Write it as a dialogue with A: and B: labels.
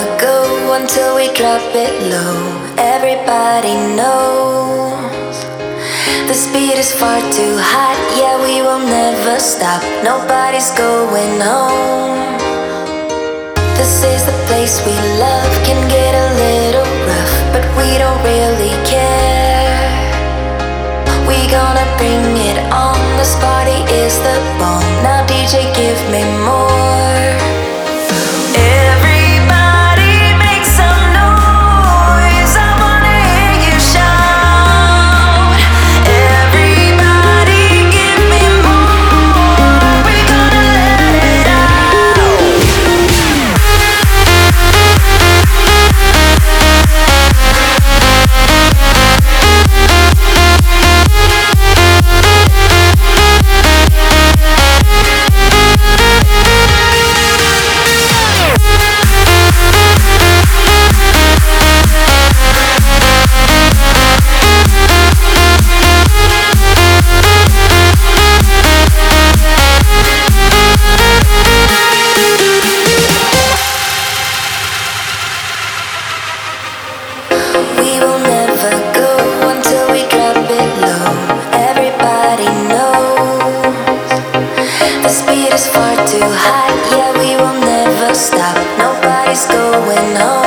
A: go until we drop it low. Everybody knows the speed is far too hot. Yeah, we will never stop. Nobody's going home. This is the place we love. Can get a little rough, but we don't really care. We gonna bring it on. This party is the bomb. Now DJ, give me more. Everybody make some noise. I wanna hear you shout. Everybody give me more. We gonna let it out. We will never go until we drop it low. Everybody knows the speed is far too high. Yeah, we will never stop. Nobody's going home.